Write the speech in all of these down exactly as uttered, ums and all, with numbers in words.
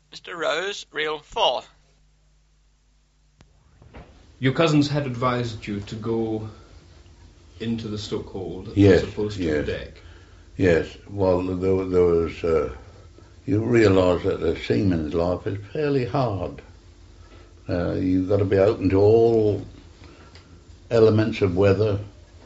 Mister Rose, reel four. Your cousins had advised you to go into the stokehold yes, as opposed to yes. the deck. Yes, well, there, there was, uh, you realise that the seaman's life is fairly hard. Uh, you've got to be open to all elements of weather.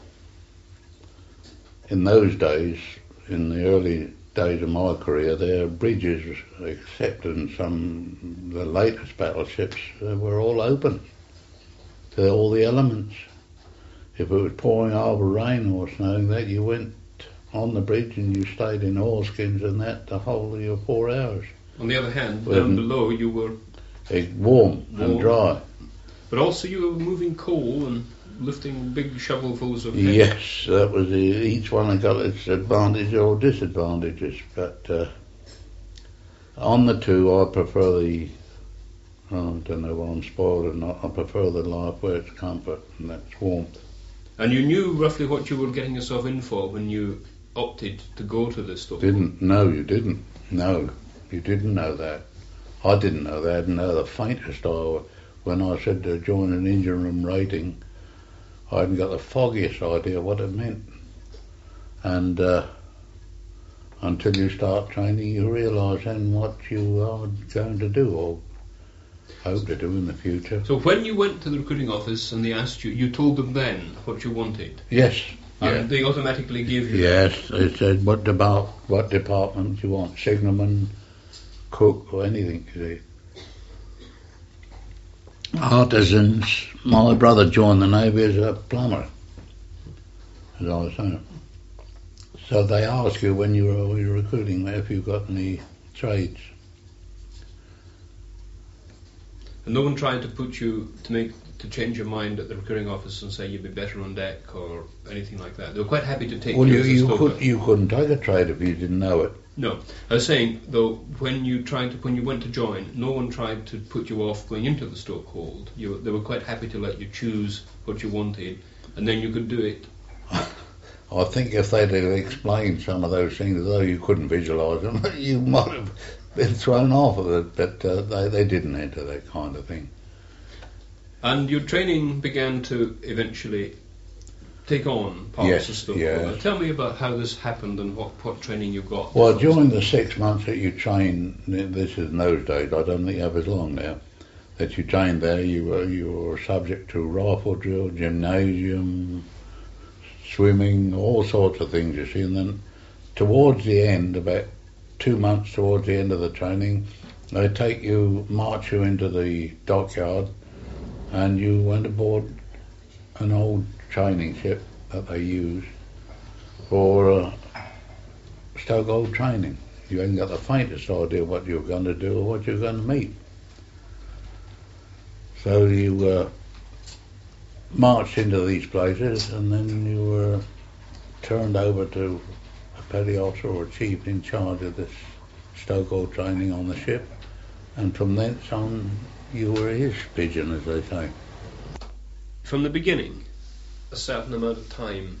In those days, in the early days of my career, their bridges, except in some, the latest battleships, uh, were all open to all the elements. If it was pouring over rain or snowing, that you went on the bridge and you stayed in oilskins and that the whole of your four hours. On the other hand, Well, down below you were warm, warm and dry. But also you were moving coal and lifting big shovelfuls of hay. Yes, that was the, each one had got its advantages or disadvantages. But uh, on the two, I prefer the, oh, I don't know whether I'm spoiled or not, I prefer the life where it's comfort and that's warmth. And you knew roughly what you were getting yourself in for when you opted to go to this stokehold? Didn't, no, you didn't. No, you didn't know that. I didn't know that. I didn't know the faintest. I, when I said to join an engine room rating, I hadn't got the foggiest idea what it meant. And uh, until you start training, you realise then what you are going to do or hope to do in the future. So when you went to the recruiting office and they asked you, you told them then what you wanted? Yes. And yeah. they automatically gave you Yes, that? they said what, about, what department you want, signalman, cook or anything, you see. Artisans. My brother joined the Navy as a plumber, as I was saying. So they ask you when you were recruiting if you've got any trades. And no one tried to put you to make to change your mind at the recruiting office and say you'd be better on deck or anything like that. They were quite happy to take well, you you as a you, stoker. could, you couldn't take a trade if you didn't know it. No, I was saying though when you tried to when you went to join, no one tried to put you off going into the stokehold. You they were quite happy to let you choose what you wanted, and then you could do it. I think if they'd have explained some of those things, though you couldn't visualise them, you might have been thrown off of it. But uh, they they didn't enter that kind of thing. And your training began to eventually take on parts yes, of stuff. Yes. Tell me about how this happened and what, what training you got. Well, during the six months that you train, this is in those days, I don't think that was long now, that you trained there, you were, you were subject to rifle drill, gymnasium, swimming, all sorts of things, you see. And then towards the end, about two months towards the end of the training, they take you, march you into the dockyard, and you went aboard an old training ship that they use for uh, stokehold training. You hadn't got the faintest idea what you were going to do or what you were going to meet. So you uh, marched into these places and then you were turned over to a petty officer or a chief in charge of this stokehold training on the ship, and from thence on you were his pigeon, as they say. From the beginning, a certain amount of time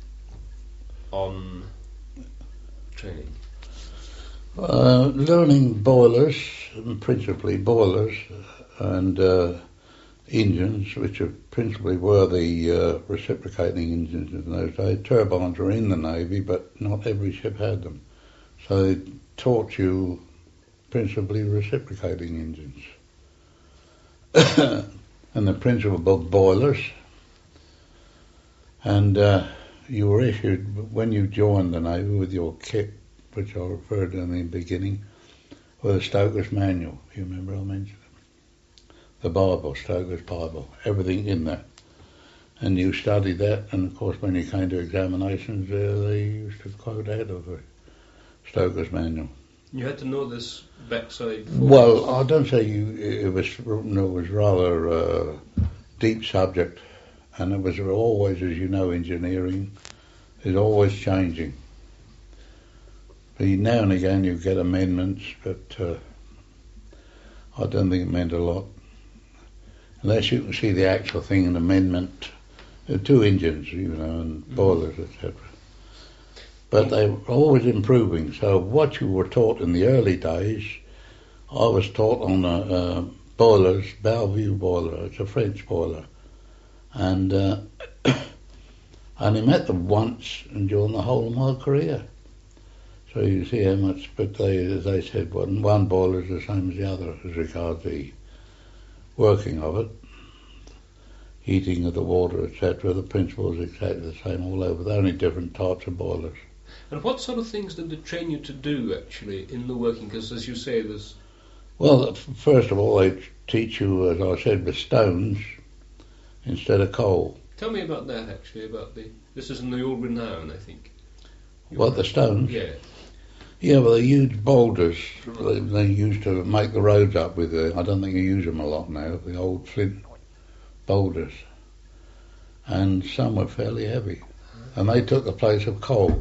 on training? Uh, learning boilers, principally boilers, and uh, engines, which are principally were the uh, reciprocating engines in those days. Turbines were in the Navy, but not every ship had them. So they taught you principally reciprocating engines. And the principal boilers, and uh, you were issued, when you joined the Navy with your kit, which I referred to in the beginning, with a stoker's manual. You remember I mentioned it? The Bible, Stoker's Bible, everything in that. And you studied that, and of course when you came to examinations, uh, they used to quote out of the Stoker's manual. You had to know this backside focus. Well, I don't say you. It was it was rather uh, deep subject, and it was always, as you know, engineering is always changing. But now and again you get amendments, but uh, I don't think it meant a lot, unless you can see the actual thing, an amendment. There are two engines, you know, and mm-hmm. boilers, et cetera. But they were always improving. So what you were taught in the early days I was taught on a, uh, boilers, Bellevue boiler. It's a French boiler. And uh, I only met them once during the whole of my career. So you see how much, but they, as they said, one, one boiler is the same as the other as regards the working of it, heating of the water, et cetera. The principle is exactly the same all over. They're only different types of boilers. And what sort of things did they train you to do, actually, in the working? Because, as you say, there's... Well, first of all, they teach you, as I said, with stones instead of coal. Tell me about that, actually, about the... This is in the old Renown, I think. What, the stones? Yeah. Yeah, well, they're huge boulders they, they used to make the roads up with. Uh, I don't think you use them a lot now, the old flint boulders. And some were fairly heavy. And they took the place of coal.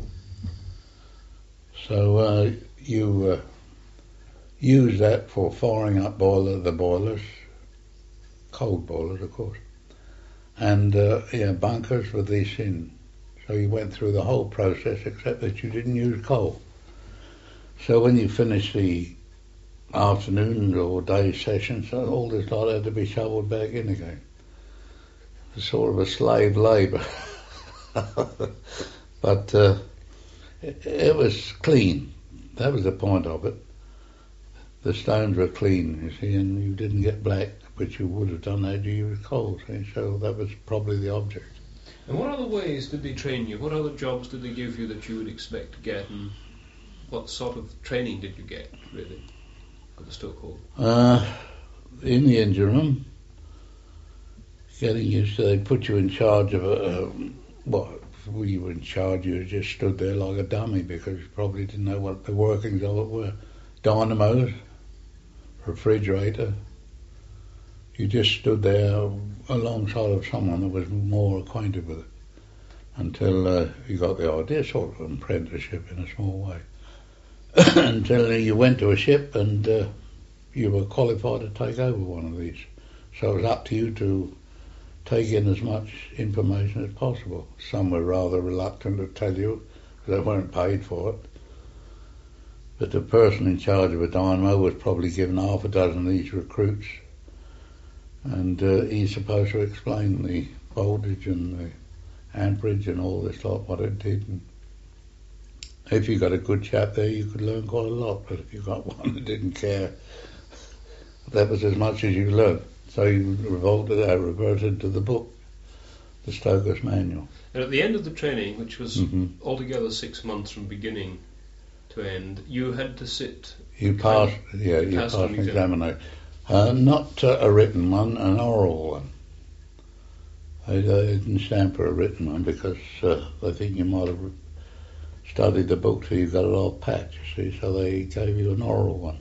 So uh, you uh, use that for firing up boiler the boilers, cold boilers, of course, and uh, yeah, bunkers with these in. So you went through the whole process except that you didn't use coal. So when you finished the afternoon or day sessions, all this lot had to be shoveled back in again. It's sort of a slave labour. But uh, it, it was clean. That was the point of it. The stones were clean, you see, and you didn't get black, which you would have done had you used coal. See? So that was probably the object. And what other ways did they train you? What other jobs did they give you that you would expect to get? And what sort of training did you get, really, at the stoke hold? Uh, in the engine room, getting used to, they put you in charge of a, um, what, well, you were in charge, you just stood there like a dummy because you probably didn't know what the workings of it were. Dynamos, refrigerator, you just stood there alongside of someone that was more acquainted with it until uh, you got the idea, sort of an apprenticeship in a small way. Until you went to a ship and uh, you were qualified to take over one of these. So it was up to you to take in as much information as possible. Some were rather reluctant to tell you because they weren't paid for it. But the person in charge of a dynamo was probably given half a dozen of these recruits, and uh, he's supposed to explain the voltage and the amperage and all this lot, what it did. And if you got a good chap there, you could learn quite a lot. But if you got one that didn't care, that was as much as you learned. So you revolted, uh, reverted to the book, the Stoker's Manual. And at the end of the training, which was mm-hmm. altogether six months from beginning to end, you had to sit. You passed, yeah, you passed passed an an exam. examination. Uh, not uh, a written one, an oral one. They, they didn't stand for a written one because uh, they think you might have studied the book till you got it all pat, you see, so they gave you an oral one.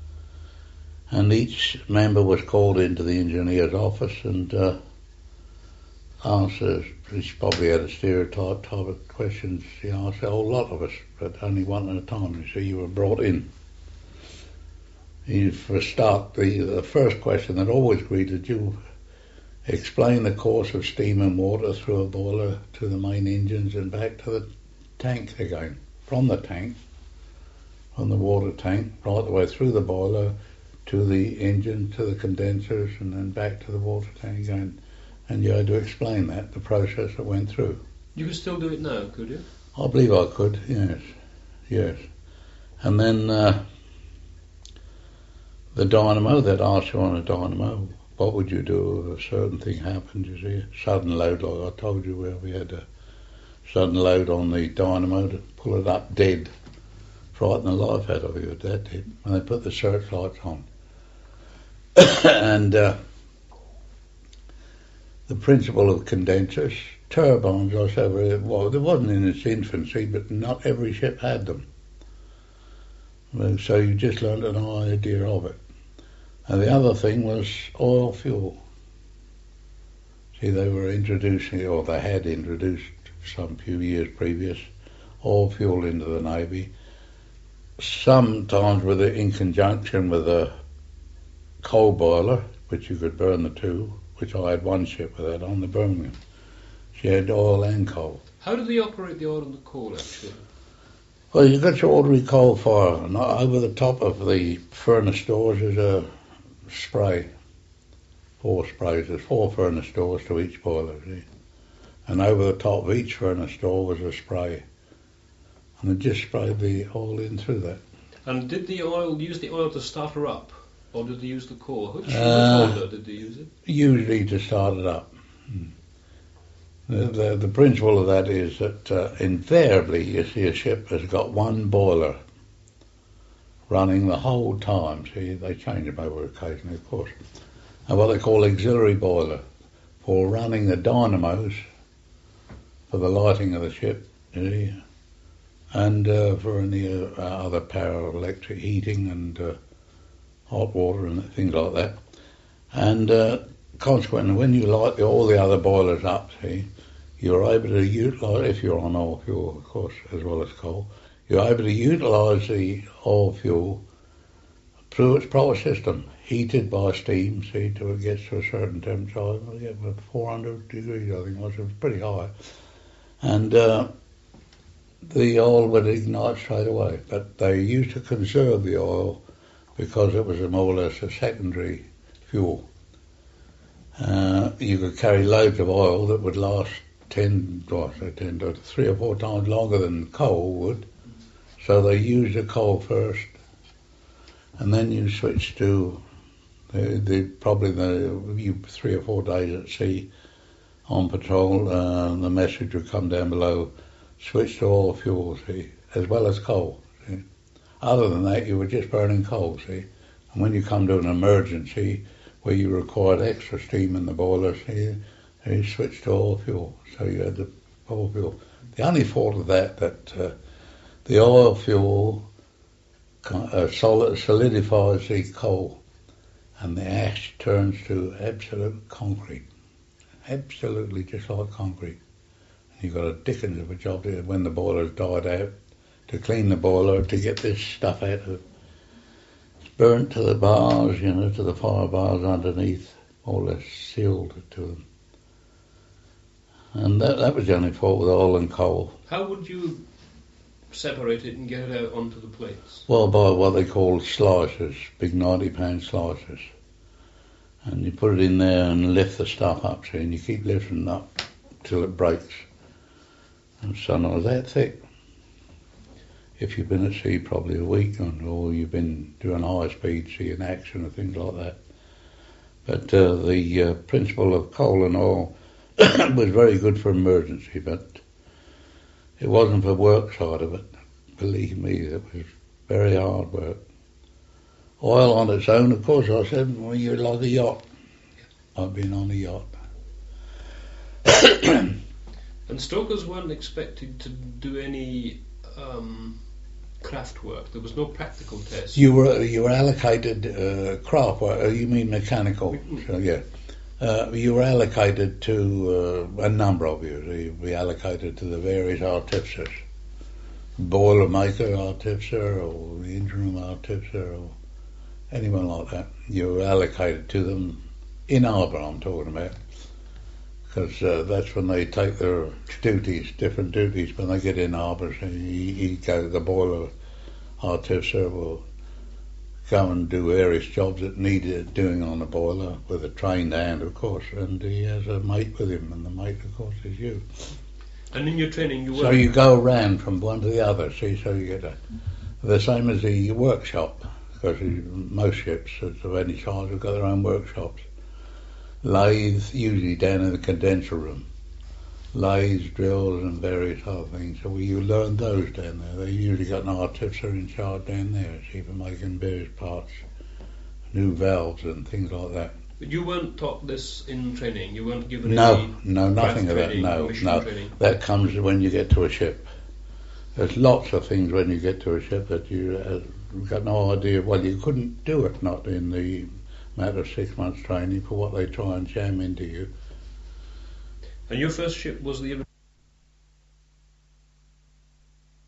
And each member was called into the engineer's office and uh, answers, he probably had a stereotype type of questions he asked a whole lot of us, but only one at a time, you see, you were brought in. He, for a start, the, the first question that always greeted you, explain the course of steam and water through a boiler to the main engines and back to the tank again, from the tank, from the water tank, right the way through the boiler to the engine, to the condensers, and then back to the water tank again. And you had to explain that, the process that went through. You could still do it now, could you? I believe I could, yes, yes. And then uh, the dynamo, they'd ask you on a dynamo, what would you do if a certain thing happened, you see, sudden load, like I told you, where we had a sudden load on the dynamo to pull it up dead, frighten the life out of you, that did, and they put the searchlights on. And uh, the principle of condensers, turbines, I said, well, there wasn't in its infancy, but not every ship had them. So you just learned an idea of it. And the other thing was oil fuel. See, they were introducing, or they had introduced some few years previous, oil fuel into the Navy. Sometimes with it in conjunction with a coal boiler, which you could burn the two, which I had one ship with that on, the Birmingham. She had oil and coal. How did they operate the oil and the coal, actually? Well, you got your ordinary coal fire, and over the top of the furnace doors is a spray. Four sprays. There's four furnace doors to each boiler, see? And over the top of each furnace door was a spray. And it just sprayed the oil in through that. And did the oil, use the oil to start her up? Or did they use the core? Which, Uh, which order did they use it? Usually to start it up. The, the, the principle of that is that uh, invariably you see a ship has got one boiler running the whole time. See, they change them over occasionally, of course. And what they call auxiliary boiler for running the dynamos for the lighting of the ship, you see, and uh, for any uh, other power, electric heating and uh, hot water and things like that. And uh, consequently, when you light the, all the other boilers up, see, you're able to utilise, if you're on oil fuel, of course, as well as coal, you're able to utilise the oil fuel through its proper system, heated by steam, see, till it gets to a certain temperature. I get four hundred degrees, I think it was, it was pretty high. And uh, the oil would ignite straight away. But they used to conserve the oil because it was a more or less a secondary fuel. Uh, you could carry loads of oil that would last ten, what, ten to three or four times longer than coal would. So they used the coal first, and then you switch to the, the probably the you three or four days at sea on patrol. Uh, the message would come down below: switch to oil fuel, see, as well as coal. See. Other than that, you were just burning coal, see. And when you come to an emergency where you required extra steam in the boiler, see, you switched to oil fuel. So you had the oil fuel. The only fault of that, that uh, the oil fuel uh, solid, solidifies the coal, and the ash turns to absolute concrete. Absolutely just like concrete. And you've got a dickens of a job to, when the boiler's died out, to clean the boiler, to get this stuff out of it. It's burnt to the bars, you know, to the fire bars underneath, more or less sealed to them. And that, that was the only fault with oil and coal. How would you separate it and get it out onto the plates? Well, by what they call slicers, big ninety pound slicers. And you put it in there and lift the stuff up, see, and you keep lifting it up till it breaks. And sometimes that thick. If you've been at sea probably a week, or you've been doing high speed sea in action or things like that. But uh, the uh, principle of coal and oil was very good for emergency, but it wasn't for work side of it. Believe me, it was very hard work. Oil on its own, of course, I said, well, you're like a yacht. I've been on a yacht. And stokers weren't expected to do any um, craft work. There was no practical test. You were you were allocated uh, craft work. You mean mechanical? So, yeah. Uh, you were allocated to uh, a number of you. You'd be allocated to the various artificers, boiler maker artificer, or the engine room artificer, or anyone like that. You were allocated to them in harbour. I'm talking about, because uh, that's when they take their duties, different duties when they get in harbour. So you, you go, the boiler artificer will go and do various jobs that needed doing on the boiler with a trained hand, of course, and he has a mate with him, and the mate, of course, is you. And in your training, you were so you go around from one to the other. See, so you get a, the same as the workshop, because most ships of any size have got their own workshops. Lathes, usually down in the condenser room. Lathes, drills, and various other things. So you learn those down there. They usually got an artificer in charge down there, see, for making various parts, new valves and things like that. But you weren't taught this in training? You weren't given no, any No, nothing of that, training, no, no. Training. That comes when you get to a ship. There's lots of things when you get to a ship that you uh, got no idea. Well, you couldn't do it, not in the matter of six months training, for what they try and jam into you. And your first ship was the